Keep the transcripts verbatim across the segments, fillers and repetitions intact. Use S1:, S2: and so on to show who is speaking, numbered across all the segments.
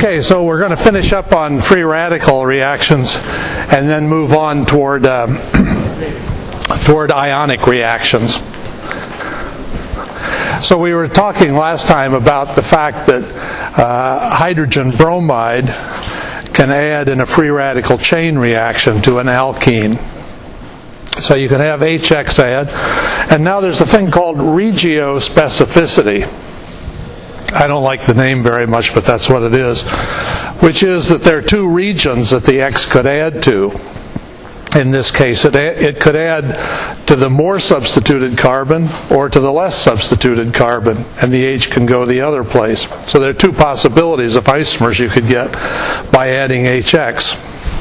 S1: Okay, so we're going to finish up on free radical reactions and then move on toward um, toward ionic reactions. So we were talking last time about the fact that uh, hydrogen bromide can add in a free radical chain reaction to an alkene. So you can have H X add, and now there's a thing called regiospecificity. I don't like the name very much, but that's what it is, which is that there are two regions that the X could add to. In this case, it, it could add to the more substituted carbon or to the less substituted carbon, and the H can go the other place. So there are two possibilities of isomers you could get by adding H X.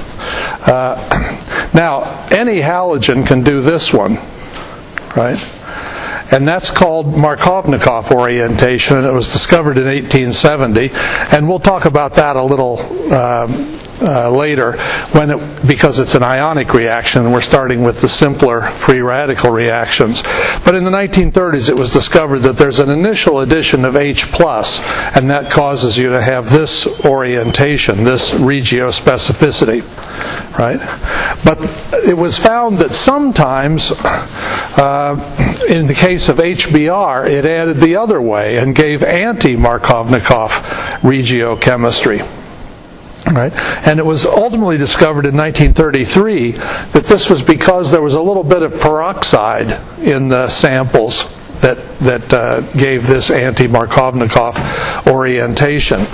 S1: Uh, now, any halogen can do this one, right? And that's called Markovnikov orientation, and it was discovered in eighteen seventy. And we'll talk about that a little um, uh, later, when it, because it's an ionic reaction, and we're starting with the simpler free radical reactions. But in the nineteen thirties, it was discovered that there's an initial addition of H plus, and that causes you to have this orientation, this regiospecificity, right? But it was found that sometimes, uh, in the case of H B r, it added the other way and gave anti-Markovnikov regiochemistry. Right? And it was ultimately discovered in nineteen thirty-three that this was because there was a little bit of peroxide in the samples that that uh, gave this anti-Markovnikov orientation.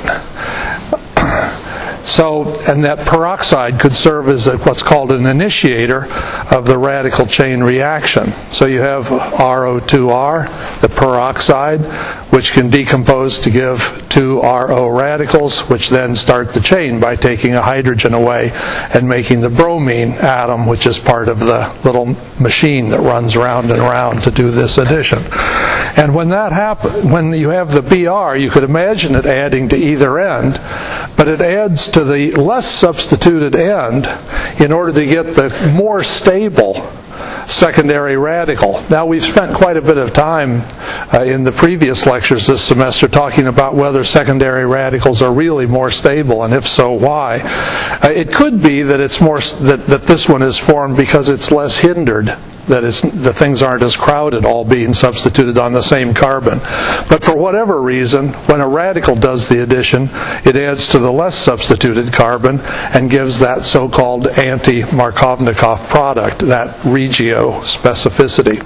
S1: So, and that peroxide could serve as a, what's called an initiator of the radical chain reaction. So you have R O two R, the peroxide, which can decompose to give two R O radicals, which then start the chain by taking a hydrogen away and making the bromine atom, which is part of the little machine that runs round and round to do this addition. And when that happens, when you have the B R, you could imagine it adding to either end, but it adds to the less substituted end in order to get the more stable secondary radical. Now, we've spent quite a bit of time uh, in the previous lectures this semester talking about whether secondary radicals are really more stable, and if so, why. Uh, it could be that it's more that, that this one is formed because it's less hindered, that it's, the things aren't as crowded all being substituted on the same carbon. But for whatever reason, when a radical does the addition, it adds to the less substituted carbon and gives that so-called anti-Markovnikov product, that regiospecificity.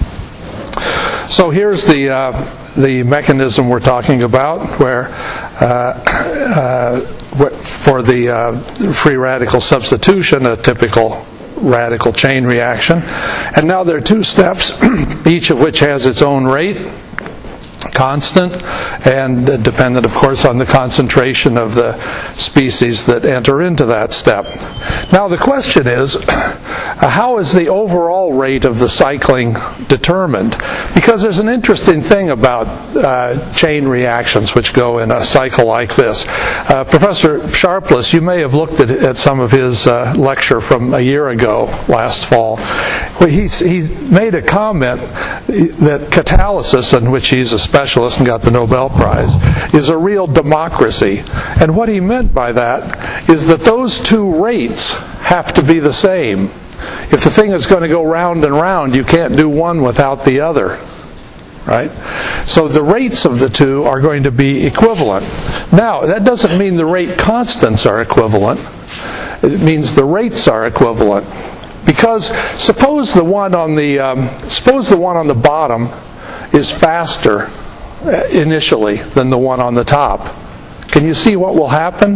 S1: So here's the uh, the mechanism we're talking about, where uh, uh, for the uh, free radical substitution, a typical radical chain reaction. And now there are two steps, each of which has its own rate, constant, and dependent, of course, on the concentration of the species that enter into that step. Now the question is, how is the overall rate of the cycling determined? Because there's an interesting thing about uh, chain reactions which go in a cycle like this. Uh, Professor Sharpless, you may have looked at, at some of his uh, lecture from a year ago, last fall. He, he made a comment that catalysis, in which he's a specialist and got the Nobel Prize, is a real democracy. And what he meant by that is that those two rates have to be the same. If the thing is going to go round and round, you can't do one without the other. Right? So the rates of the two are going to be equivalent. Now, that doesn't mean the rate constants are equivalent. It means the rates are equivalent. Because suppose the one on the um, suppose the one on the bottom is faster initially than the one on the top. Can you see what will happen?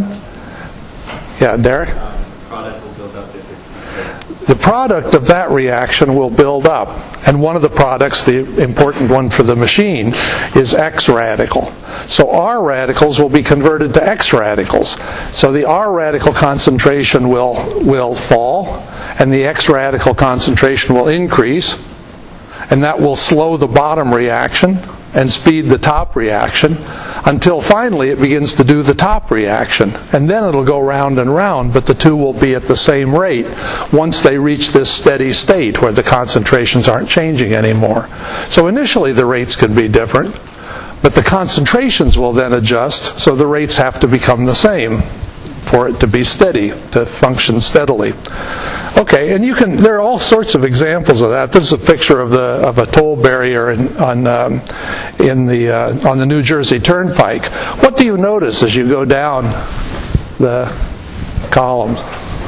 S1: Yeah, Derek?
S2: Product will build up if it's
S1: the product of that reaction will build up. And one of the products, the important one for the machine, is X radical. So R radicals will be converted to X radicals. So the R radical concentration will, will fall, and the X radical concentration will increase, and that will slow the bottom reaction and speed the top reaction until finally it begins to do the top reaction. And then it'll go round and round, but the two will be at the same rate once they reach this steady state where the concentrations aren't changing anymore. So initially the rates can be different, But the concentrations will then adjust, so the rates have to become the same for it to be steady, to function steadily. Okay, and you can. There are all sorts of examples of that. This is a picture of the of a toll barrier in, on um, in the uh, on the New Jersey Turnpike. What do you notice as you go down the columns?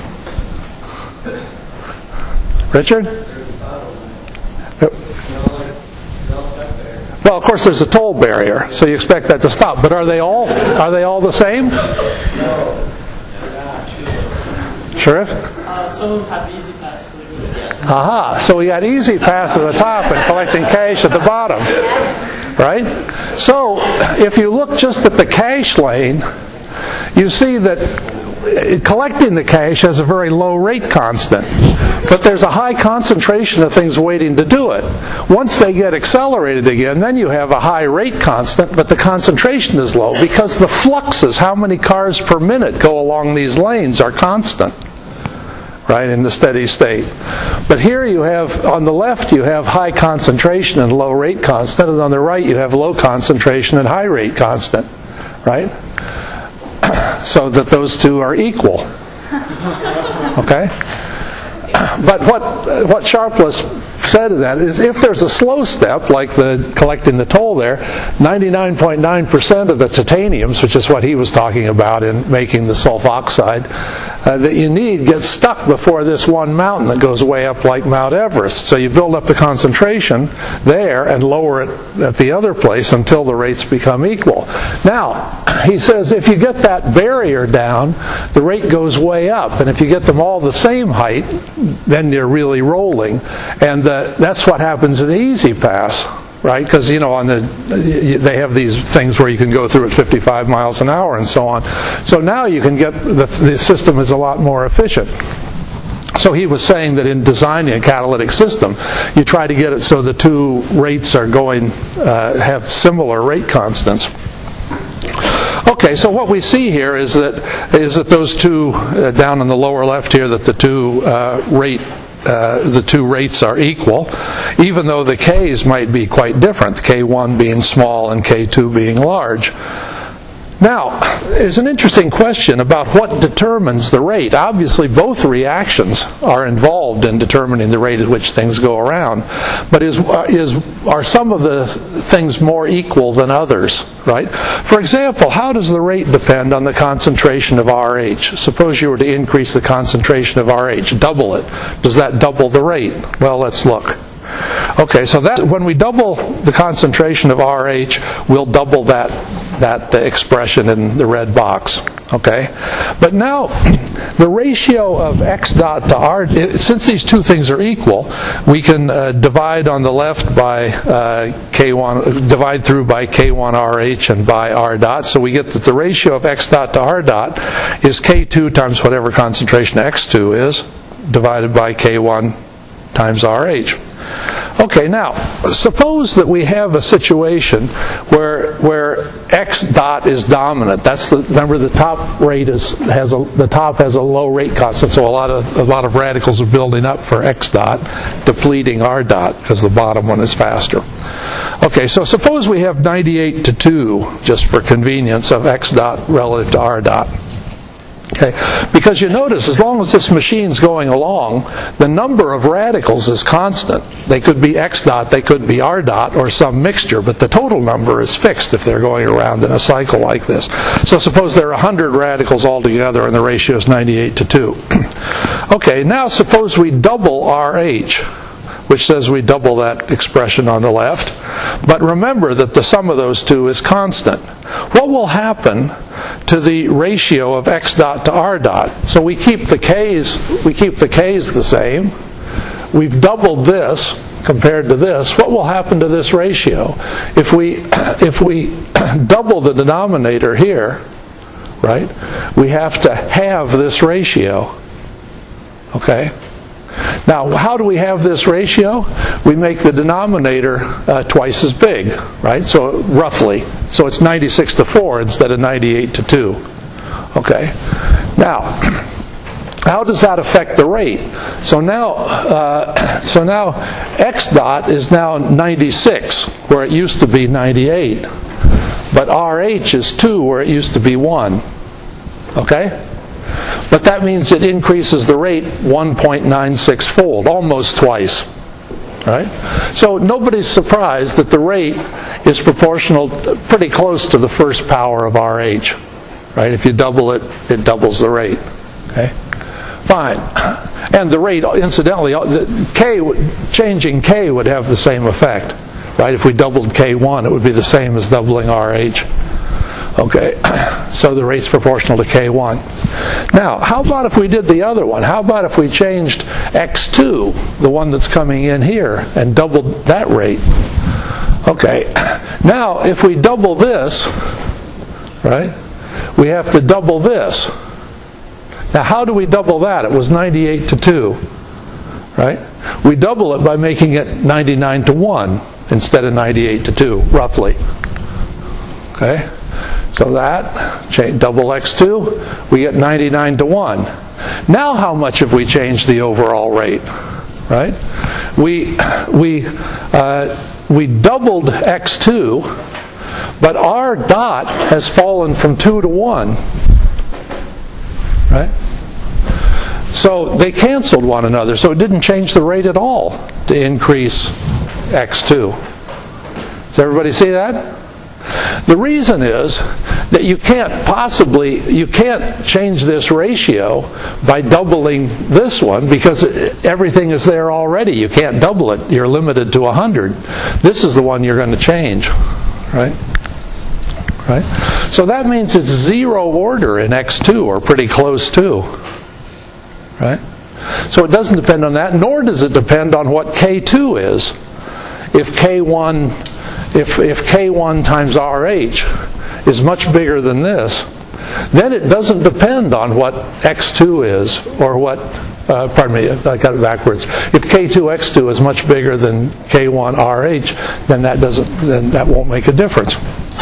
S1: Richard? Well, of course, there's a toll barrier, so you expect that to stop. But are they all are they all the same? Sheriff?
S3: Uh, some of them have easy pass. So
S1: Aha! So we got easy pass at the top and collecting cash at the bottom, right? So if you look just at the cash lane, you see that collecting the cash has a very low rate constant, but there's a high concentration of things waiting to do it. Once they get accelerated again, then you have a high rate constant, but the concentration is low because the fluxes, how many cars per minute go along these lanes, are constant, right, in the steady state. But here you have, on the left, you have high concentration and low rate constant, and on the right you have low concentration and high rate constant, right? So that those two are equal. Okay? But what what Sharpless said in that is if there's a slow step, like the collecting the toll there, ninety-nine point nine percent of the titaniums, which is what he was talking about in making the sulfoxide, uh, that you need gets stuck before this one mountain that goes way up like Mount Everest. So you build up the concentration there and lower it at the other place until the rates become equal. Now, he says if you get that barrier down, the rate goes way up. And if you get them all the same height, then you're really rolling. And uh, that's what happens in the Easy Pass, right? Because, you know, on the they have these things where you can go through at fifty-five miles an hour and so on. So now you can get, the, the system is a lot more efficient. So he was saying that in designing a catalytic system, you try to get it so the two rates are going, uh, have similar rate constants. Okay, so what we see here is that is that those two uh, down on the lower left here, that the two uh, rate uh, the two rates are equal, even though the K's might be quite different. K one being small and K two being large. Now, there's an interesting question about what determines the rate. Obviously, both reactions are involved in determining the rate at which things go around. But is, is, are some of the things more equal than others, right? For example, how does the rate depend on the concentration of R H? Suppose you were to increase the concentration of R H, double it. Does that double the rate? Well, let's look. Okay, so that when we double the concentration of R H, we'll double that that uh, expression in the red box. Okay, but now the ratio of x dot to r, since these two things are equal, we can uh, divide on the left by uh, k one, divide through by k one R H and by r dot. So we get that the ratio of x dot to r dot is k two times whatever concentration x two is, divided by k one times R H. Okay, now suppose that we have a situation where where x dot is dominant. That's the remember the top rate is has a the top has a low rate constant, so a lot of a lot of radicals are building up for x dot, depleting r dot because the bottom one is faster. Okay, so suppose we have ninety-eight to two, just for convenience, of x dot relative to r dot. Okay, because you notice as long as this machine's going along, the number of radicals is constant. They could be x dot, they could be r dot, or some mixture, but the total number is fixed if they're going around in a cycle like this. So suppose there are one hundred radicals altogether and the ratio is ninety-eight to two. Okay, now suppose we double R H, which says we double that expression on the left. But remember that the sum of those two is constant. What will happen to the ratio of x dot to r dot? So we keep the k's, we keep the k's the same. We've doubled this compared to this. What will happen to this ratio? If we if we double the denominator here, right? We have to halve this ratio. Okay? Now, how do we have this ratio? We make the denominator uh, twice as big, right? So roughly, so it's ninety-six to four instead of ninety-eight to two. Okay. Now, how does that affect the rate? So now, uh, so now, x dot is now ninety-six, where it used to be ninety-eight. but R H is two where it used to be one. Okay? But that means it increases the rate one point nine six fold, almost twice. Right? So nobody's surprised that the rate is proportional, pretty close to the first power of R H. Right? If you double it, it doubles the rate. Okay? Fine. And the rate, incidentally, K, changing K would have the same effect. Right? If we doubled K one, it would be the same as doubling R H. Okay, so the rate's proportional to K one. Now, how about if we did the other one? How about if we changed X two, the one that's coming in here, and doubled that rate? Okay, now if we double this, right, we have to double this. Now, how do we double that? It was ninety-eight to two, right? We double it by making it ninety-nine to one instead of ninety-eight to two, roughly. Okay? So that, change, double X two, we get ninety-nine to one. Now how much have we changed the overall rate? Right? We, we, uh, we doubled X two, but R dot has fallen from two to one. Right? So they canceled one another, so it didn't change the rate at all to increase X two. Does everybody see that? The reason is that you can't possibly, you can't change this ratio by doubling this one because everything is there already. You can't double it. You're limited to one hundred. This is the one you're going to change. Right? Right? So that means it's zero order in X two, or pretty close to. Right? So it doesn't depend on that, nor does it depend on what K two is. If K one, if, if K one times R H is much bigger than this, then it doesn't depend on what X two is, or what, uh, pardon me, I got it backwards. If K two X two is much bigger than K one R H, then that doesn't, then that won't make a difference.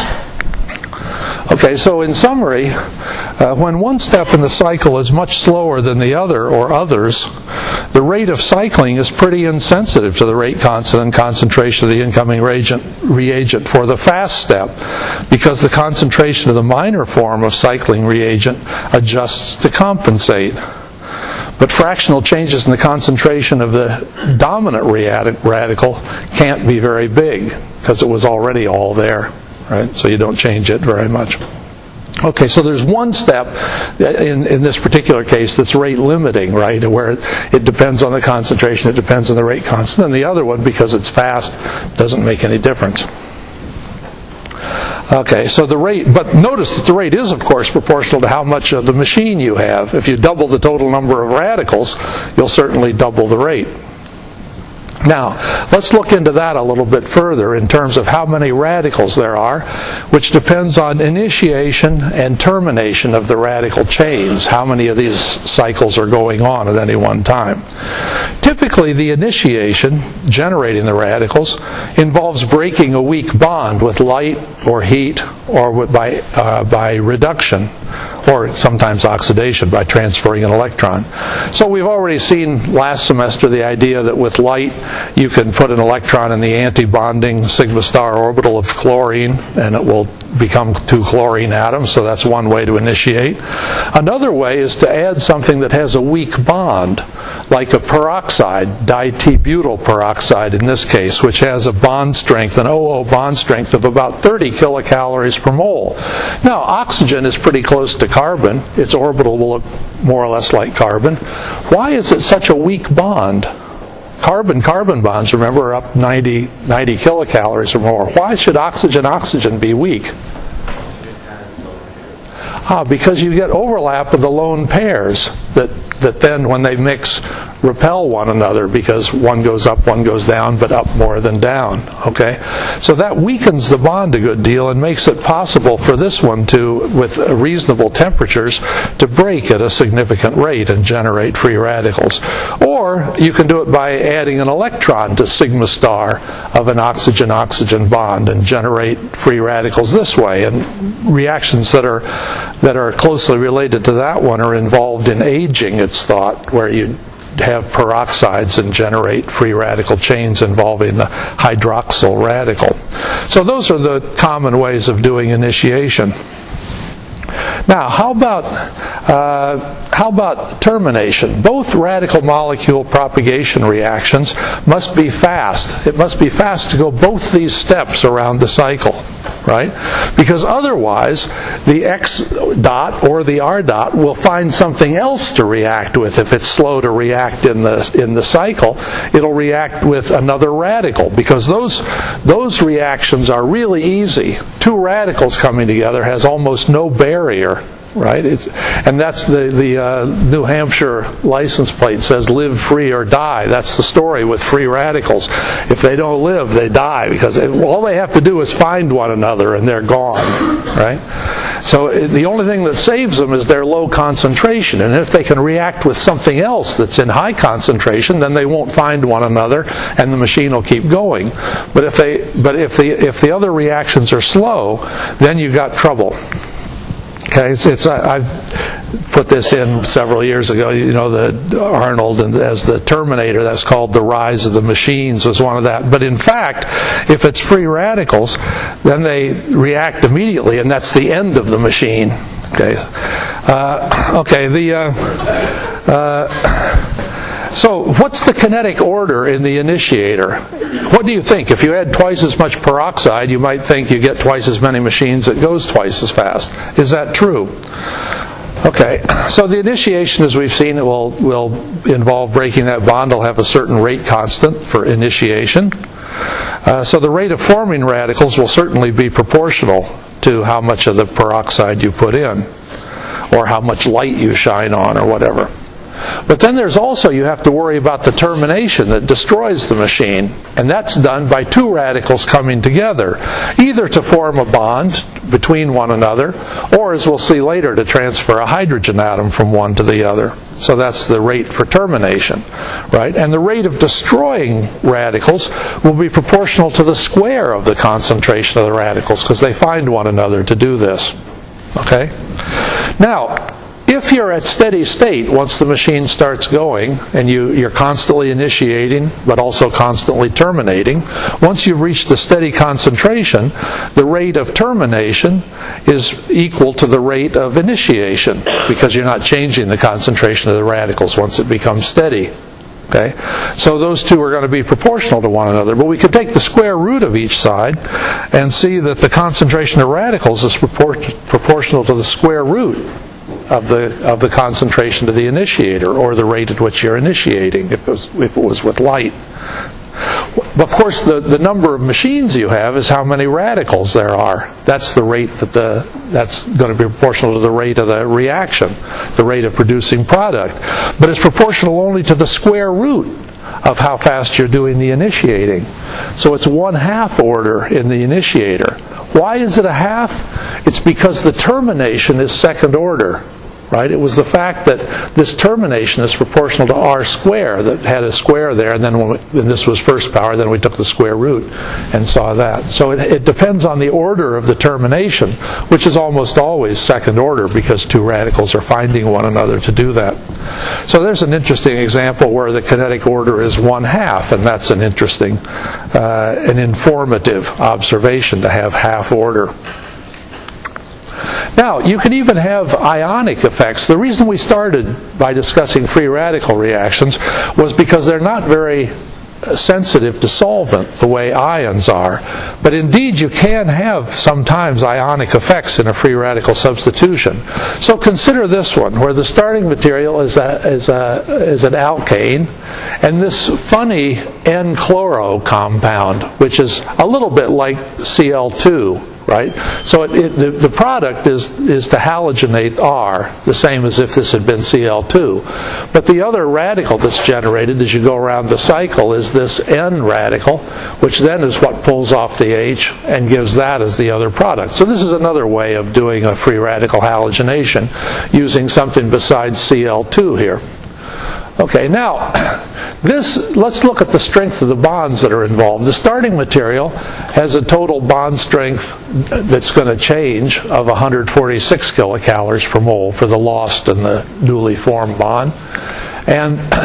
S1: Okay, so in summary, uh, when one step in the cycle is much slower than the other or others, the rate of cycling is pretty insensitive to the rate constant and concentration of the incoming reagent, reagent for the fast step, because the concentration of the minor form of cycling reagent adjusts to compensate. But fractional changes in the concentration of the dominant radical can't be very big, because it was already all there. Right? So you don't change it very much. Okay, so there's one step in, in this particular case that's rate limiting, right, where it depends on the concentration, it depends on the rate constant, and the other one, because it's fast, doesn't make any difference. Okay, so the rate, but notice that the rate is, of course, proportional to how much of the machine you have. If you double the total number of radicals, you'll certainly double the rate. Now, let's look into that a little bit further in terms of how many radicals there are, which depends on initiation and termination of the radical chains, how many of these cycles are going on at any one time. Typically, the initiation, generating the radicals, involves breaking a weak bond with light or heat, or with, by, uh, by reduction, or sometimes oxidation by transferring an electron. So we've already seen last semester the idea that with light you can put an electron in the anti-bonding sigma star orbital of chlorine and it will become two chlorine atoms, so that's one way to initiate. Another way is to add something that has a weak bond, like a peroxide, diT-butyl peroxide in this case, which has a bond strength, an O O bond strength of about thirty kilocalories per mole. Now, oxygen is pretty close to carbon. Its orbital will look more or less like carbon. Why is it such a weak bond? Carbon-carbon bonds, remember, are up ninety, ninety kilocalories or more. Why should oxygen-oxygen be weak? Ah, because you get overlap of the lone pairs that, that then, when they mix, repel one another, because one goes up, one goes down, but up more than down. Okay? So that weakens the bond a good deal and makes it possible for this one to, with reasonable temperatures, to break at a significant rate and generate free radicals. Or you can do it by adding an electron to sigma star of an oxygen-oxygen bond and generate free radicals this way. And reactions that are that are closely related to that one are involved in aging, it's thought, where you have peroxides and generate free radical chains involving the hydroxyl radical. So those are the common ways of doing initiation. Now, how about uh, how about termination? Both radical molecule propagation reactions must be fast. It must be fast to go both these steps around the cycle, right? Because otherwise, the X dot or the R dot will find something else to react with. If it's slow to react in the in the cycle, it'll react with another radical, because those those reactions are really easy. Two radicals coming together has almost no barrier. Right, it's, and that's the the uh, New Hampshire license plate says "live free or die." That's the story with free radicals. If they don't live, they die, because it, all they have to do is find one another, and they're gone. Right. So it, the only thing that saves them is their low concentration, and if they can react with something else that's in high concentration, then they won't find one another, and the machine will keep going. But if they but if the if the other reactions are slow, then you've got trouble. Okay, it's, it's I've put this in several years ago. You know, the Arnold and as the Terminator. That's called The Rise of the Machines, was one of that. But in fact, if it's free radicals, then they react immediately, and that's the end of the machine. Okay, uh, okay. The uh, uh, so what's the kinetic order in the initiator? What do you think? If you add twice as much peroxide, you might think you get twice as many machines that goes twice as fast. Is that true? Okay, so the initiation, as we've seen, it will, will involve breaking that bond. It'll have a certain rate constant for initiation. Uh, so the rate of forming radicals will certainly be proportional to how much of the peroxide you put in, or how much light you shine on, or whatever. But then there's also, you have to worry about the termination that destroys the machine, and that's done by two radicals coming together, either to form a bond between one another, or, as we'll see later, to transfer a hydrogen atom from one to the other. So that's the rate for termination, right? And the rate of destroying radicals will be proportional to the square of the concentration of the radicals, because they find one another to do this. Okay? Now, if you're at steady state, once the machine starts going, and you, you're constantly initiating, but also constantly terminating, once you've reached a steady concentration, the rate of termination is equal to the rate of initiation, because you're not changing the concentration of the radicals once it becomes steady. Okay? So those two are going to be proportional to one another. But we could take the square root of each side and see that the concentration of radicals is propor- proportional to the square root of the of the concentration to the initiator, or the rate at which you're initiating, if it was, if it was with light. Of course, the, the number of machines you have is how many radicals there are. That's the rate that the that's going to be proportional to the rate of the reaction, the rate of producing product. But it's proportional only to the square root of how fast you're doing the initiating. So it's one half order in the initiator. Why is it a half? It's because the termination is second order. Right? It was the fact that this termination is proportional to r square, that had a square there, and then when, we, when this was first power, then we took the square root and saw that. So it, it depends on the order of the termination, which is almost always second order, because two radicals are finding one another to do that. So there's an interesting example where the kinetic order is one half, and that's an interesting, uh, an informative observation to have half order. Now, you can even have ionic effects. The reason we started by discussing free radical reactions was because they're not very sensitive to solvent the way ions are. But indeed, you can have sometimes ionic effects in a free radical substitution. So consider this one, where the starting material is a, is a, is an alkane, and this funny N-chloro compound, which is a little bit like C L two. Right? So it, it, the, the product is, is to halogenate R, the same as if this had been C L two. But the other radical that's generated as you go around the cycle is this N radical, which then is what pulls off the H and gives that as the other product. So this is another way of doing a free radical halogenation, using something besides C L two here. Okay, now, this, let's look at the strength of the bonds that are involved. The starting material has a total bond strength that's going to change of one hundred forty-six kilocalories per mole for the lost and the newly formed bond. And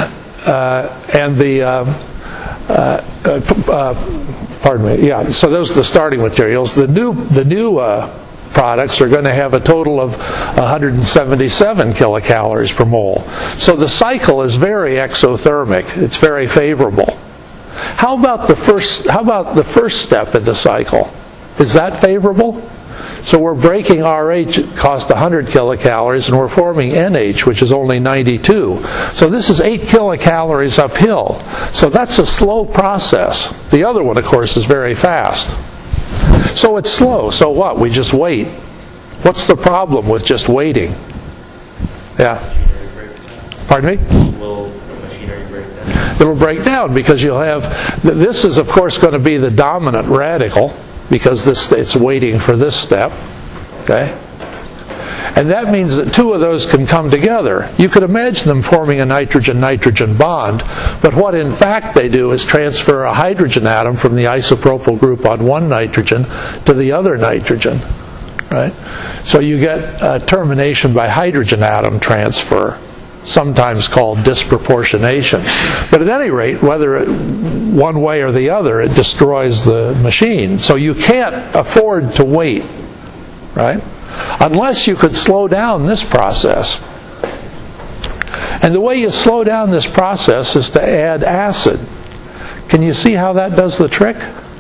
S1: uh, and the um, uh, uh, uh, pardon me, yeah. So those are the starting materials. The new the new uh, products are going to have a total of one hundred seventy-seven kilocalories per mole. So the cycle is very exothermic. It's very favorable. How about the first? How about the first step in the cycle? Is that favorable? So we're breaking R H, it costs one hundred kilocalories, and we're forming N H, which is only ninety-two. So this is eight kilocalories uphill. So that's a slow process. The other one, of course, is very fast. So it's slow. So what? We just wait. What's the problem with just waiting? Yeah. Pardon me?
S2: Will machinery break down?
S1: It'll break down because you'll have, this is of course going to be the dominant radical because this it's waiting for this step. Okay? And that means that two of those can come together. You could imagine them forming a nitrogen-nitrogen bond, but what in fact they do is transfer a hydrogen atom from the isopropyl group on one nitrogen to the other nitrogen. Right? So you get a termination by hydrogen atom transfer, sometimes called disproportionation. But at any rate, whether it, one way or the other, it destroys the machine. So you can't afford to wait. Right? Unless you could slow down this process. And the way you slow down this process is to add acid. Can you see how that does the trick?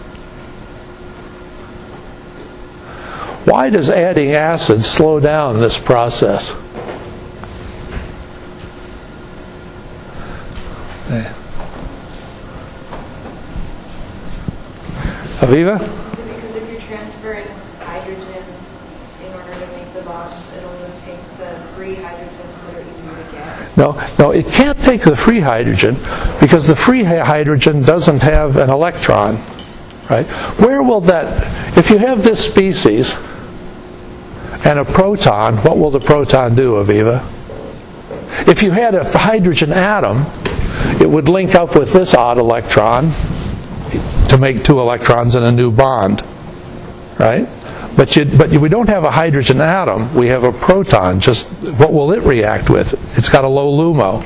S1: Why does adding acid slow down this process? Okay. Aviva?
S4: Is it because if you're transferring hydrogen in order to make the bonds, it'll just take the free hydrogens that are easier to get?
S1: No, no, it can't take the free hydrogen because the free hydrogen doesn't have an electron. Right? Where will that, if you have this species and a proton, what will the proton do, Aviva? If you had a hydrogen atom, it would link up with this odd electron to make two electrons in a new bond. Right? But you, but we don't have a hydrogen atom, we have a proton. Just what will it react with? It's got a low LUMO.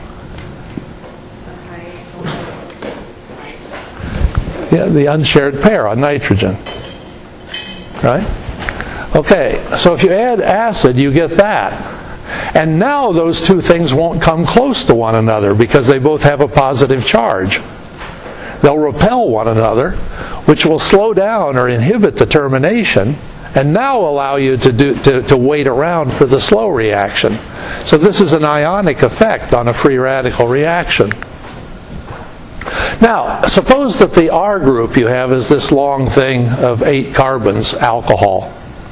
S1: Yeah, the unshared pair on nitrogen. Right? Okay, so if you add acid, you get that. And now those two things won't come close to one another because they both have a positive charge. They'll repel one another, which will slow down or inhibit the termination, and now allow you to, do, to, to wait around for the slow reaction. So this is an ionic effect on a free radical reaction. Now, suppose that the R group you have is this long thing of eight carbons, alcohol.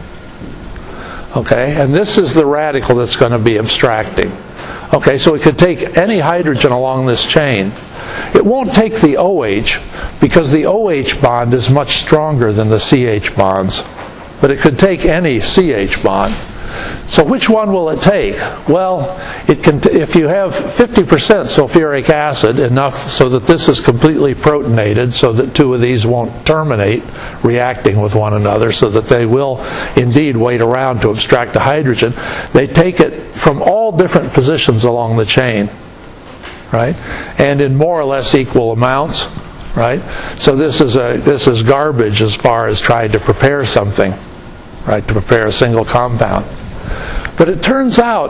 S1: Okay, and this is the radical that's going to be abstracting. Okay, so it could take any hydrogen along this chain. It won't take the OH because the OH bond is much stronger than the C H bonds. But it could take any C H bond. So which one will it take? Well, it can t- if you have fifty percent sulfuric acid, enough so that this is completely protonated, so that two of these won't terminate reacting with one another, so that they will indeed wait around to abstract the hydrogen. They take it from all different positions along the chain, right? And in more or less equal amounts, right? So this is a this is garbage as far as trying to prepare something, right? To prepare a single compound. But it turns out,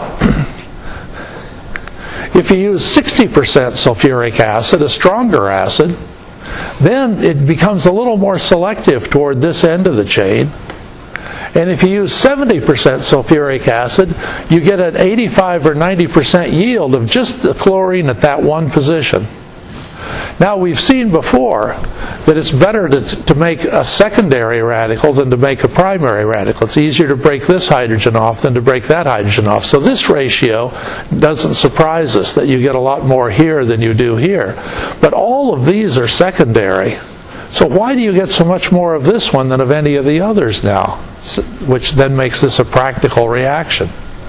S1: if you use sixty percent sulfuric acid, a stronger acid, then it becomes a little more selective toward this end of the chain. And if you use seventy percent sulfuric acid, you get an eighty-five or ninety percent yield of just the chlorine at that one position. Now, we've seen before that it's better to, to make a secondary radical than to make a primary radical. It's easier to break this hydrogen off than to break that hydrogen off. So this ratio doesn't surprise us that you get a lot more here than you do here. But all of these are secondary. So why do you get so much more of this one than of any of the others now? Which then makes this a practical reaction.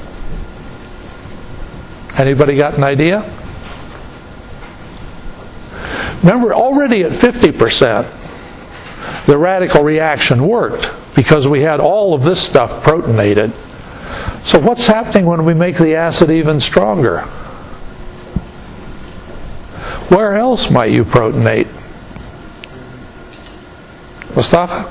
S1: Anybody got an idea? Remember, already at fifty percent, the radical reaction worked because we had all of this stuff protonated. So what's happening when we make the acid even stronger? Where else might you protonate? Mustafa?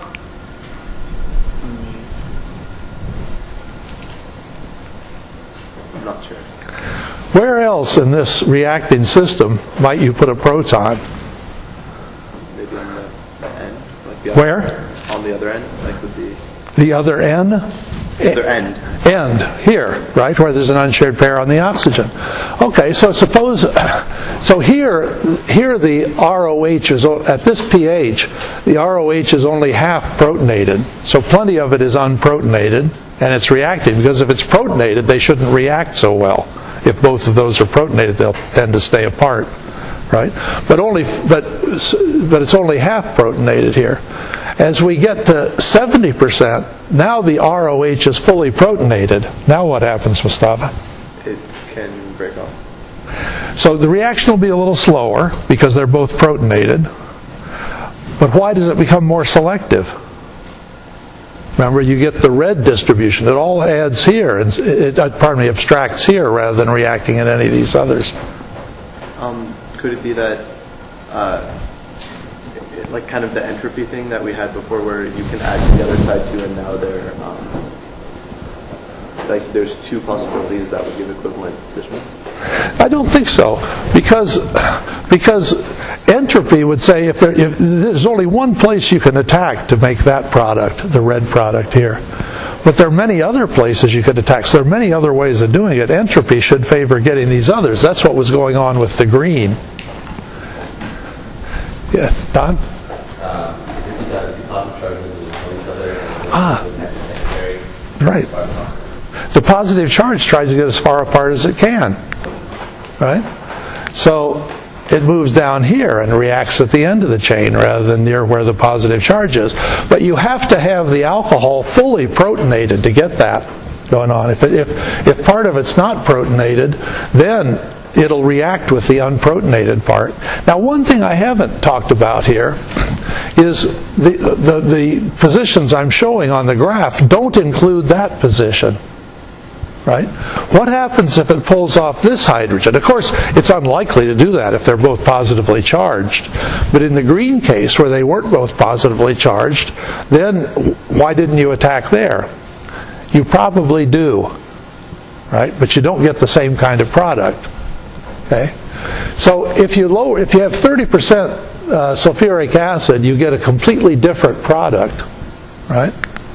S2: I'm not sure.
S1: Where else in this reacting system might you put a proton?
S2: Maybe on the, the end. Like the other,
S1: Where?
S2: On the other end, like with the
S1: The other end?
S2: the other end.
S1: End, here, right, where there's an unshared pair on the oxygen. Okay, so suppose, so here, here the R O H is, at this pH, the R O H is only half protonated, so plenty of it is unprotonated, and it's reacting, because if it's protonated, they shouldn't react so well. If both of those are protonated, they'll tend to stay apart, right? But only, but, but it's only half protonated here. As we get to seventy percent, now the R O H is fully protonated. Now what happens, Mustafa?
S2: It can break off.
S1: So the reaction will be a little slower because they're both protonated. But why does it become more selective? Remember, you get the red distribution. It all adds here, and it, pardon me, abstracts here rather than reacting in any of these others.
S2: Um, could it be that, uh, it, like kind of the entropy thing that we had before, where you can add to the other side too, and now they're um, like there's two possibilities that would give equivalent positions?
S1: I don't think so, because because entropy would say if, there, if there's only one place you can attack to make that product, the red product here, but there are many other places you could attack. So there are many other ways of doing it. Entropy should favor getting these others. That's what was going on with the green. Yeah, Don?
S5: Uh, is it because the positive charges will each other and
S1: Ah.
S5: secondary?
S1: Right. The positive charge tries to get as far apart as it can. Right? So it moves down here and reacts at the end of the chain rather than near where the positive charge is. But you have to have the alcohol fully protonated to get that going on. If, it, if, if part of it's not protonated, then it'll react with the unprotonated part. Now, one thing I haven't talked about here is the, the, the positions I'm showing on the graph don't include that position. Right? What happens if it pulls off this hydrogen? Of course, it's unlikely to do that if they're both positively charged. But in the green case, where they weren't both positively charged, then why didn't you attack there? You probably do. Right? But you don't get the same kind of product. Okay? So if you lower, if you have thirty percent uh, sulfuric acid, you get a completely different product. Right?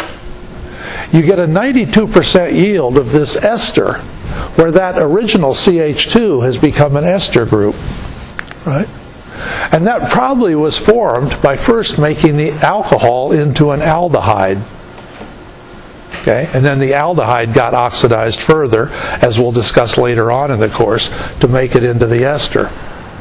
S1: You get a ninety-two percent yield of this ester, where that original C H two has become an ester group. Right? And that probably was formed by first making the alcohol into an aldehyde. Okay? And then the aldehyde got oxidized further, as we'll discuss later on in the course, to make it into the ester.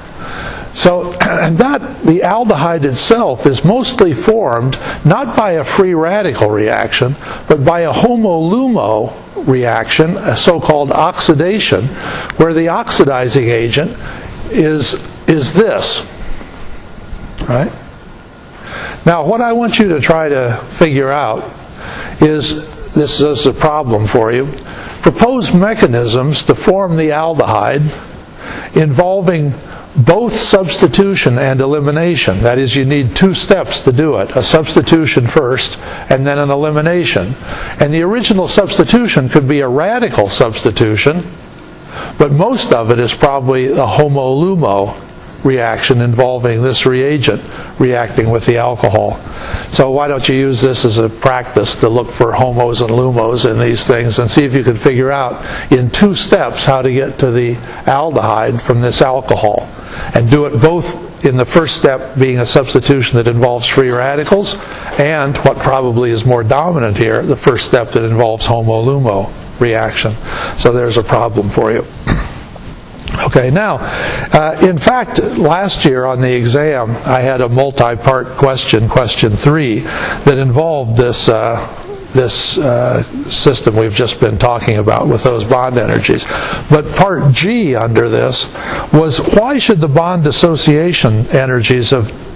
S1: So, and that, the aldehyde itself is mostly formed not by a free radical reaction, but by a homo-lumo reaction, a so-called oxidation, where the oxidizing agent is, is this. Right? Now, what I want you to try to figure out is, this is a problem for you, propose mechanisms to form the aldehyde involving both substitution and elimination. That is, you need two steps to do it. A substitution first, and then an elimination. And the original substitution could be a radical substitution, but most of it is probably a homo-lumo reaction involving this reagent reacting with the alcohol. So why don't you use this as a practice to look for homos and lumos in these things and see if you can figure out in two steps how to get to the aldehyde from this alcohol. And do it both in the first step being a substitution that involves free radicals, and what probably is more dominant here, the first step that involves homo-lumo reaction. So there's a problem for you. Okay, now, uh, in fact, last year on the exam, I had a multi-part question, question three, that involved this uh, this uh, system we've just been talking about with those bond energies. But part G under this was, why should the bond dissociation energies of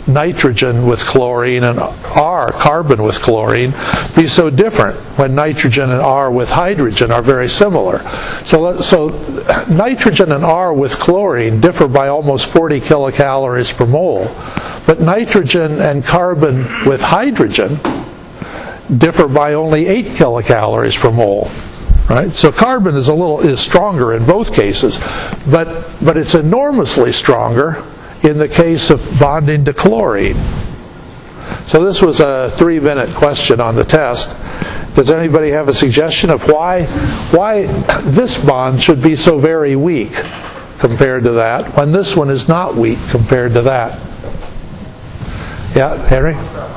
S1: nitrogen with chlorine and R, carbon with chlorine, be so different when nitrogen and R with hydrogen are very similar? So, so nitrogen and R with chlorine differ by almost forty kilocalories per mole, but nitrogen and carbon with hydrogen differ by only eight kilocalories per mole. Right? So carbon is a little is stronger in both cases, but but it's enormously stronger in the case of bonding to chlorine. So this was a three-minute question on the test. Does anybody have a suggestion of why why this bond should be so very weak compared to that, when this one is not weak compared to that? Yeah, Henry?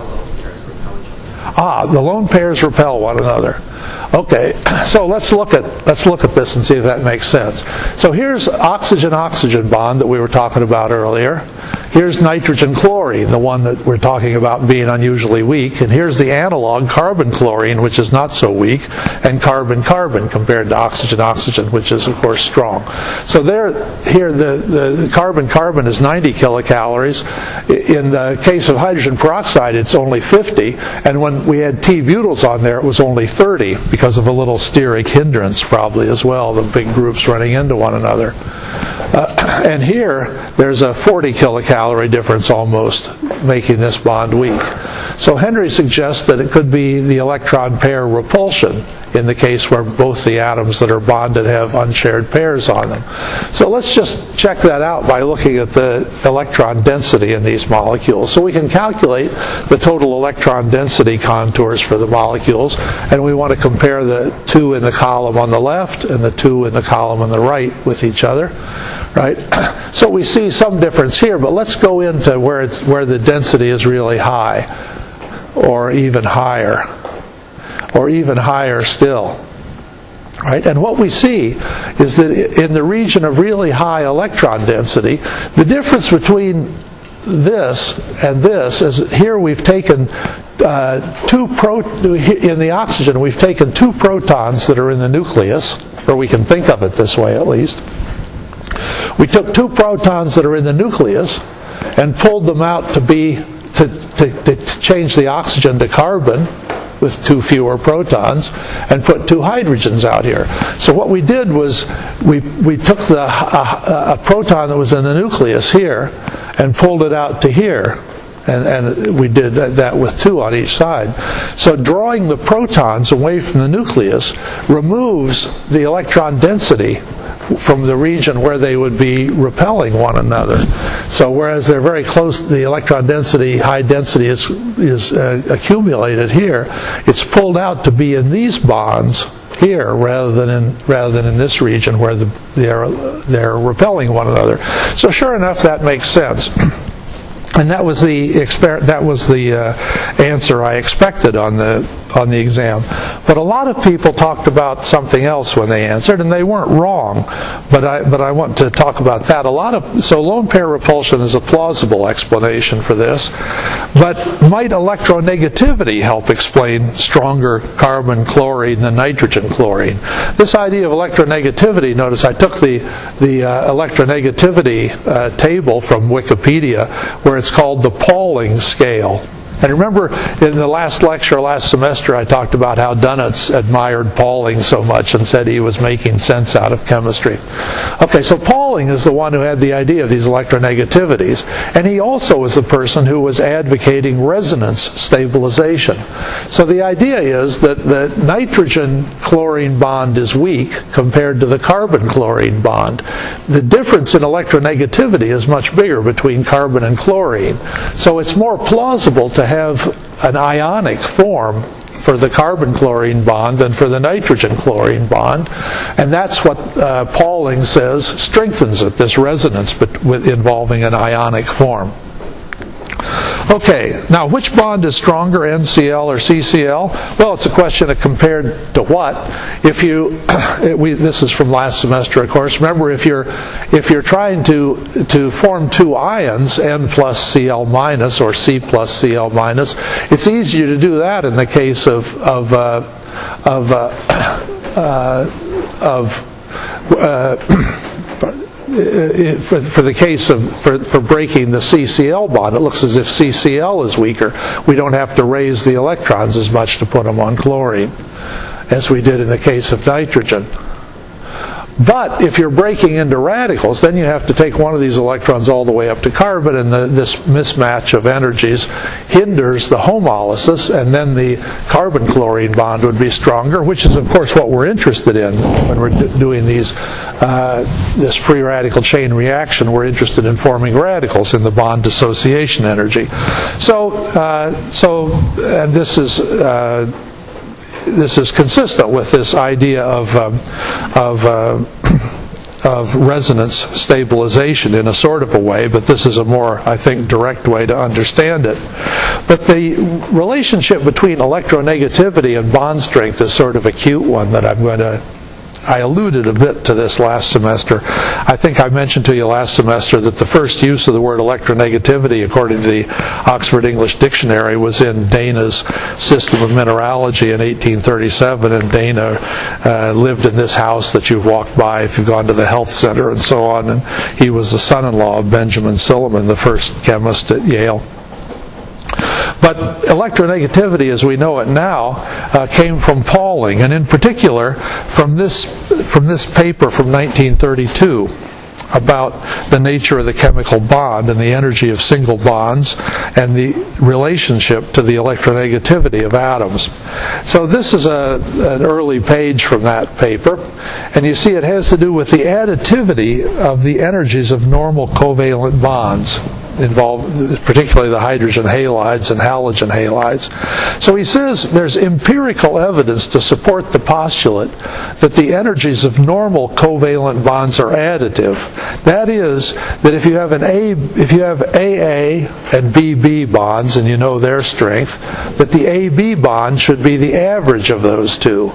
S1: Ah, the lone pairs repel one another. Okay, so let's look at let's look at this and see if that makes sense. So here's oxygen-oxygen bond that we were talking about earlier. Here's nitrogen-chlorine, the one that we're talking about being unusually weak. And here's the analog, carbon-chlorine, which is not so weak, and carbon-carbon compared to oxygen-oxygen, which is, of course, strong. So there, here, the, the carbon-carbon is ninety kilocalories. In the case of hydrogen peroxide, it's only fifty. And when we had T-butyls on there, it was only thirty, because of a little steric hindrance probably as well, the big groups running into one another. Uh, and here, there's a forty kilocalorie difference almost, making this bond weak. So Henry suggests that it could be the electron pair repulsion in the case where both the atoms that are bonded have unshared pairs on them. So let's just check that out by looking at the electron density in these molecules. So we can calculate the total electron density contours for the molecules, and we want to compare the two in the column on the left and the two in the column on the right with each other. Right? So we see some difference here, but let's go into where it's, where the density is really high, or even higher, or even higher still. Right? And what we see is that in the region of really high electron density, the difference between this and this is here we've taken uh, two pro in the oxygen we've taken two protons that are in the nucleus, or we can think of it this way at least. We took two protons that are in the nucleus and pulled them out to be to, to, to change the oxygen to carbon with two fewer protons, and put two hydrogens out here. So what we did was we we took the a, a proton that was in the nucleus here and pulled it out to here. And, and we did that with two on each side. So drawing the protons away from the nucleus removes the electron density from the region where they would be repelling one another. So whereas they're very close, the electron density, high density is is uh, accumulated here, it's pulled out to be in these bonds here rather than in rather than in this region where the, they're they're repelling one another. So sure enough, that makes sense. And that was the exper- that was the uh, answer I expected on the on the exam. But a lot of people talked about something else when they answered, and they weren't wrong. But I but I want to talk about that. A lot of so lone pair repulsion is a plausible explanation for this. But might electronegativity help explain stronger carbon chlorine than nitrogen chlorine? This idea of electronegativity. Notice I took the the uh, electronegativity uh, table from Wikipedia, where it's called the Pauling scale. And remember, in the last lecture, last semester, I talked about how Dunitz admired Pauling so much and said he was making sense out of chemistry. Okay, so Pauling is the one who had the idea of these electronegativities, and he also was the person who was advocating resonance stabilization. So the idea is that the nitrogen-chlorine bond is weak compared to the carbon-chlorine bond. The difference in electronegativity is much bigger between carbon and chlorine. So it's more plausible to have an ionic form for the carbon-chlorine bond than for the nitrogen-chlorine bond. And that's what uh, Pauling says strengthens it, this resonance but with involving an ionic form. Okay, now which bond is stronger, N C L or C C L? Well, it's a question of compared to what. If you, we, this is from last semester, of course. Remember, if you're if you're trying to to form two ions, N plus Cl minus or C plus Cl minus, it's easier to do that in the case of of uh, of uh, uh, of uh, uh, for, for the case of for, for breaking the C C L bond, it looks as if C C L is weaker. We don't have to raise the electrons as much to put them on chlorine as we did in the case of nitrogen. But if you're breaking into radicals, then you have to take one of these electrons all the way up to carbon, and the, this mismatch of energies hinders the homolysis, and then the carbon-chlorine bond would be stronger, which is, of course, what we're interested in when we're d- doing these uh, this free radical chain reaction. We're interested in forming radicals in the bond dissociation energy. So, uh, so, and this is. Uh, This is consistent with this idea of um, of uh, of resonance stabilization in a sort of a way, but this is a more, I think, direct way to understand it. But the relationship between electronegativity and bond strength is sort of a cute one that I'm going to. I alluded a bit to this last semester. I think I mentioned to you last semester that the first use of the word electronegativity, according to the Oxford English Dictionary, was in Dana's System of Mineralogy in eighteen thirty-seven, and Dana uh, lived in this house that you've walked by if you've gone to the health center and so on, and he was the son-in-law of Benjamin Silliman, the first chemist at Yale. But electronegativity, as we know it now, uh, came from Pauling, and in particular from this from this paper from nineteen thirty-two about the nature of the chemical bond and the energy of single bonds and the relationship to the electronegativity of atoms. So this is a, an early page from that paper, and you see it has to do with the additivity of the energies of normal covalent bonds, involved particularly the hydrogen halides and halogen halides. So he says there's empirical evidence to support the postulate that the energies of normal covalent bonds are additive. That is, that if you have an A, if you have A A and B B bonds, and you know their strength, that the A B bond should be the average of those two.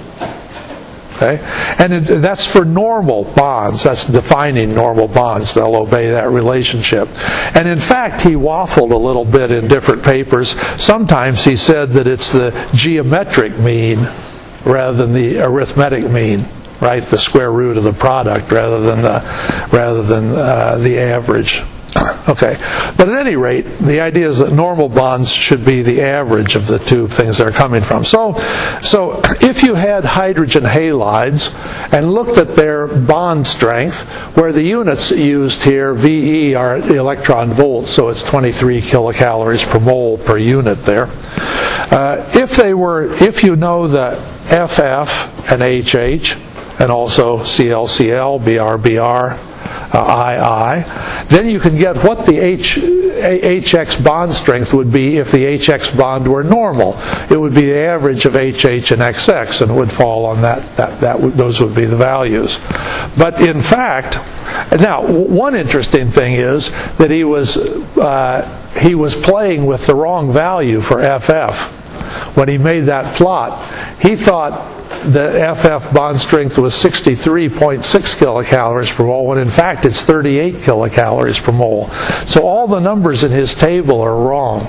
S1: Okay? And it, that's for normal bonds. That's defining normal bonds. They'll obey that relationship. And in fact, he waffled a little bit in different papers. Sometimes he said that it's the geometric mean rather than the arithmetic mean, right? The square root of the product rather than the rather than uh, the average. Okay, but at any rate, the idea is that normal bonds should be the average of the two things they're coming from. So, so if you had hydrogen halides and looked at their bond strength, where the units used here, V E, are electron volts, so it's twenty-three kilocalories per mole per unit there. Uh, if they were, if you know the F F and H H, and also C L C L, B R B R, Uh, I I, then you can get what the H, H X bond strength would be if the H X bond were normal. It would be the average of H H and X X, and it would fall on that, that, that those would be the values. But in fact, now one interesting thing is that he was uh, he was playing with the wrong value for F F. When he made that plot, he thought the F F bond strength was sixty-three point six kilocalories per mole, when in fact it's thirty-eight kilocalories per mole. So all the numbers in his table are wrong,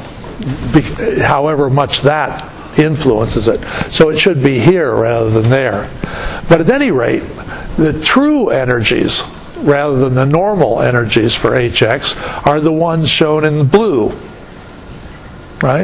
S1: however much that influences it. So it should be here rather than there. But at any rate, the true energies, rather than the normal energies for H X, are the ones shown in blue. Right?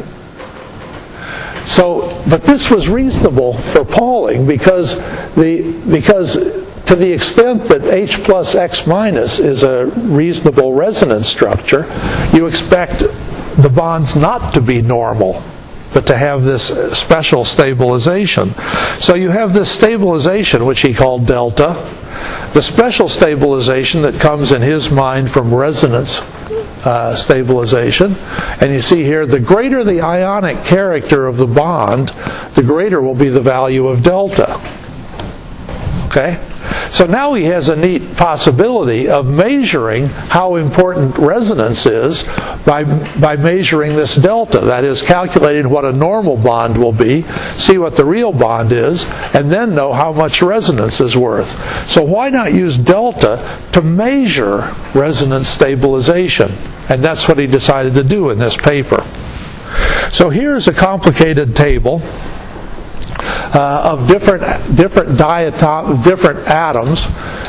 S1: So, but this was reasonable for Pauling because the because to the extent that H plus X minus is a reasonable resonance structure, you expect the bonds not to be normal, but to have this special stabilization. So you have this stabilization, which he called delta, the special stabilization that comes in his mind from resonance Uh, stabilization. And you see here, the greater the ionic character of the bond, the greater will be the value of delta. Okay? So now he has a neat possibility of measuring how important resonance is by by measuring this delta. That is, calculating what a normal bond will be, see what the real bond is, and then know how much resonance is worth. So why not use delta to measure resonance stabilization? And that's what he decided to do in this paper. So here's a complicated table Uh, of different different diatom, different atoms,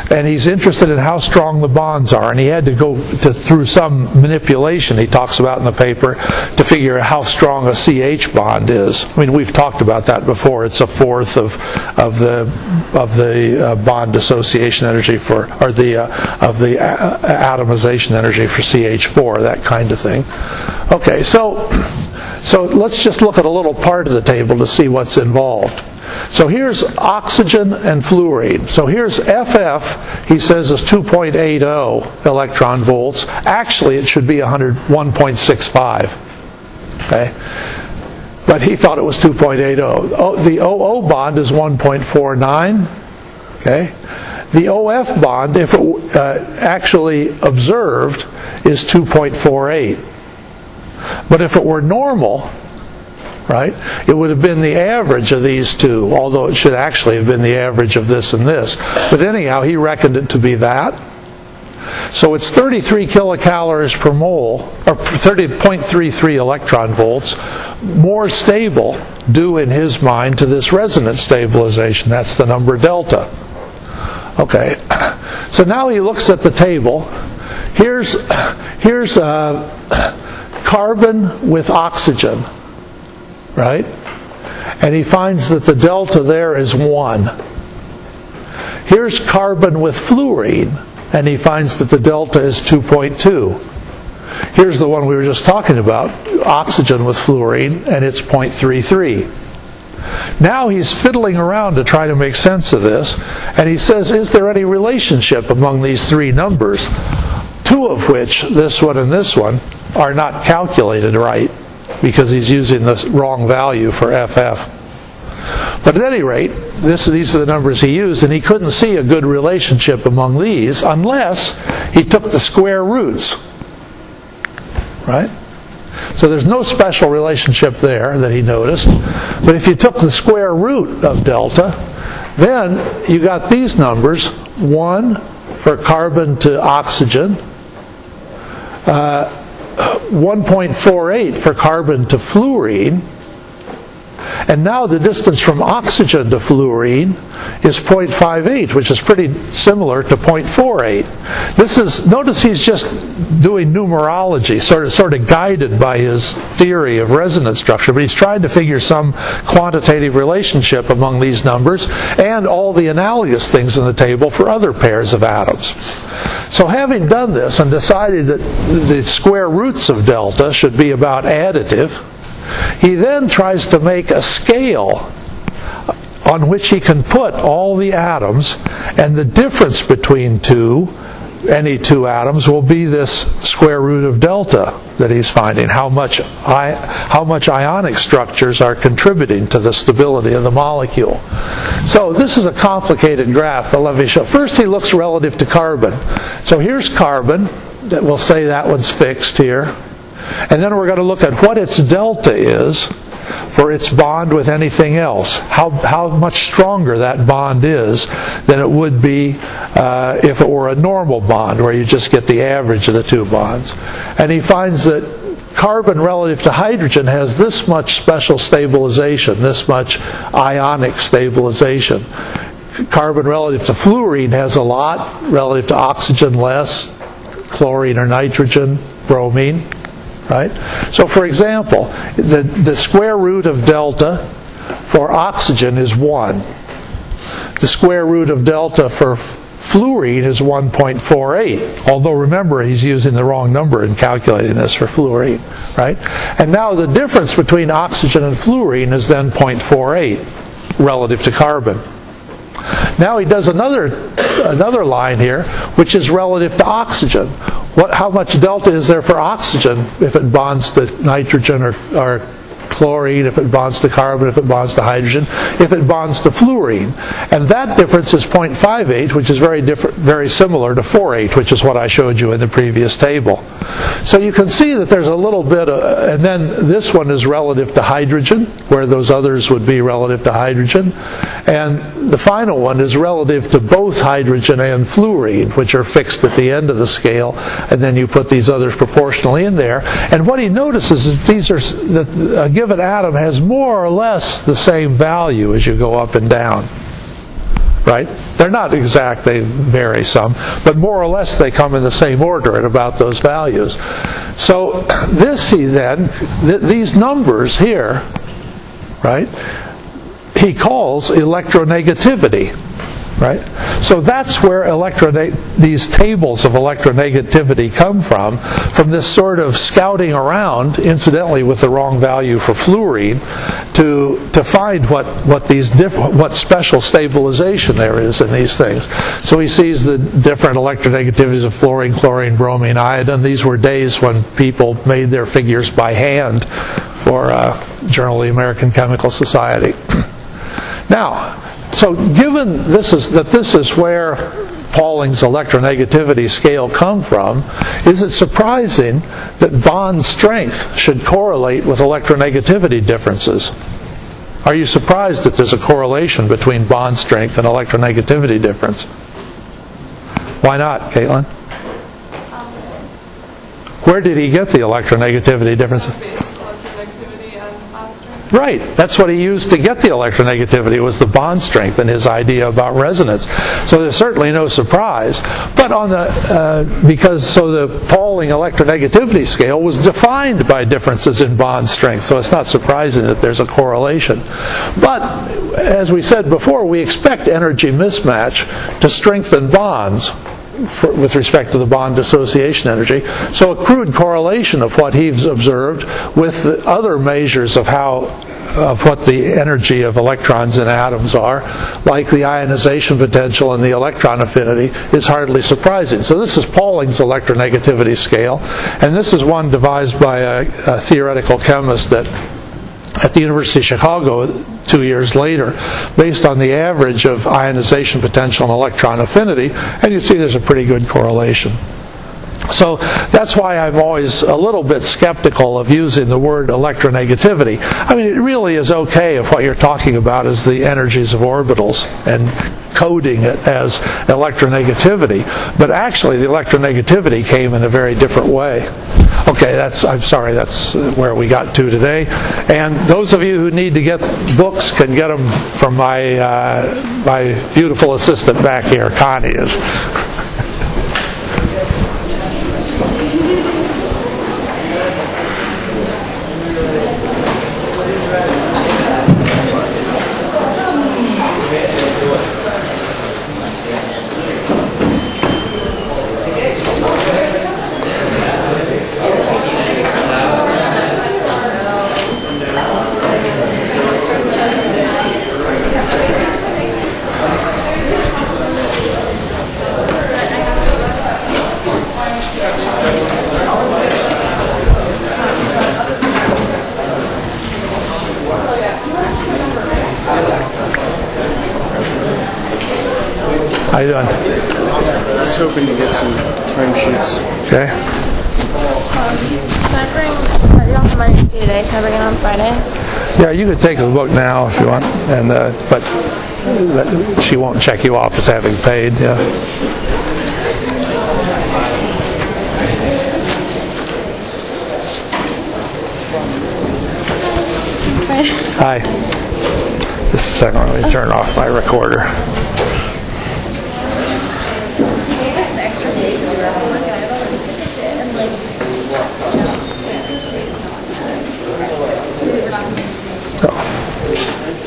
S1: and he's interested in how strong the bonds are, and he had to go to, through some manipulation he talks about in the paper to figure out how strong a C H bond is. I mean, we've talked about that before. It's a fourth of of the of the uh, bond dissociation energy for, or the uh, of the a- atomization energy for C H four, that kind of thing. Okay, so so let's just look at a little part of the table to see what's involved. So here's oxygen and fluorine. So here's F F, he says, is two point eight zero electron volts. Actually, it should be one point six five. Okay? But he thought it was two point eight zero. Oh, the O O bond is one point four nine. Okay? The O F bond, if it uh, actually observed, is two point four eight. But if it were normal, right, it would have been the average of these two, although it should actually have been the average of this and this. But anyhow, he reckoned it to be that. So it's thirty-three kilocalories per mole, or thirty point three three electron volts, more stable, due in his mind to this resonance stabilization. That's the number delta. Okay, so now he looks at the table. Here's, here's uh, carbon with oxygen. Right? And he finds that the delta there is one. Here's carbon with fluorine, and he finds that the delta is two point two. Here's the one we were just talking about, oxygen with fluorine, and it's zero point three three. Now he's fiddling around to try to make sense of this, and he says, is there any relationship among these three numbers, two of which, this one and this one, are not calculated right, because he's using the wrong value for F F. But at any rate, this, these are the numbers he used, and he couldn't see a good relationship among these unless he took the square roots. Right? So there's no special relationship there that he noticed. But if you took the square root of delta, then you got these numbers. one for carbon to oxygen, uh, one point four eight for carbon to fluorine, and now the distance from oxygen to fluorine is zero point five eight, which is pretty similar to zero point four eight. This is, notice he's just doing numerology, sort of sort of guided by his theory of resonance structure, but he's trying to figure some quantitative relationship among these numbers and all the analogous things in the table for other pairs of atoms. So having done this and decided that the square roots of delta should be about additive, he then tries to make a scale on which he can put all the atoms, and the difference between two, any two atoms, will be this square root of delta that he's finding, how much I, how much ionic structures are contributing to the stability of the molecule. So this is a complicated graph, but let me show. First he looks relative to carbon. So here's carbon, that we'll say that one's fixed here. And then we're going to look at what its delta is for its bond with anything else. How how much stronger that bond is than it would be uh, if it were a normal bond, where you just get the average of the two bonds. And he finds that carbon relative to hydrogen has this much special stabilization, this much ionic stabilization. Carbon relative to fluorine has a lot, relative to oxygen less, chlorine or nitrogen, bromine. Right? So for example, the, the square root of delta for oxygen is one. The square root of delta for fluorine is one point four eight. Although remember, he's using the wrong number in calculating this for fluorine. Right? And now the difference between oxygen and fluorine is then zero point four eight relative to carbon. Now he does another another line here, which is relative to oxygen. What, how much delta is there for oxygen if it bonds to nitrogen or, or chlorine, if it bonds to carbon, if it bonds to hydrogen, if it bonds to fluorine? And that difference is zero point five eight, which is very different, very similar to four point eight, which is what I showed you in the previous table. So you can see that there's a little bit of, and then this one is relative to hydrogen, where those others would be relative to hydrogen. And the final one is relative to both hydrogen and fluorine, which are fixed at the end of the scale, and then you put these others proportionally in there. And what he notices is these are, that a given atom has more or less the same value as you go up and down. right? They're not exact, they vary some, but more or less they come in the same order at about those values. So this he then, th- these numbers here, right, he calls electronegativity. Right? So that's where electroneg- these tables of electronegativity come from, from this sort of scouting around, incidentally with the wrong value for fluorine, to to find what, what these diff- what special stabilization there is in these things. So he sees the different electronegativities of fluorine, chlorine, bromine, iodine. These were days when people made their figures by hand for uh, Journal of the American Chemical Society. Now, so given this is that this is where Pauling's electronegativity scale come from, is it surprising that bond strength should correlate with electronegativity differences? Are you surprised that there's a correlation between bond strength and electronegativity difference? Why not, Caitlin? Where did he get the electronegativity differences? Right, that's what he used to get the electronegativity, was the bond strength and his idea about resonance. So there's certainly no surprise. But on the uh, because so the Pauling electronegativity scale was defined by differences in bond strength, so it's not surprising that there's a correlation. But as we said before, we expect energy mismatch to strengthen bonds for, with respect to the bond dissociation energy. So a crude correlation of what he's observed with the other measures of how of what the energy of electrons in atoms are, like the ionization potential and the electron affinity, is hardly surprising. So this is Pauling's electronegativity scale, and this is one devised by a, a theoretical chemist that at the University of Chicago two years later, based on the average of ionization potential and electron affinity, and you see there's a pretty good correlation. So that's why I'm always a little bit skeptical of using the word electronegativity. I mean, it really is okay if what you're talking about is the energies of orbitals and coding it as electronegativity, but actually the electronegativity came in a very different way. Okay, that's, I'm sorry, that's where we got to today. And those of you who need to get books can get them from my uh, my beautiful assistant back here, Connie is. How you doing?
S6: I was hoping to get some timesheets.
S1: Okay.
S7: Um, can I bring, are you off Monday today? Can I bring it on Friday?
S1: Yeah, you could take the book now if you want, and uh, but she won't check you off as having paid. Yeah. Hi. Just a second, let me turn off my recorder.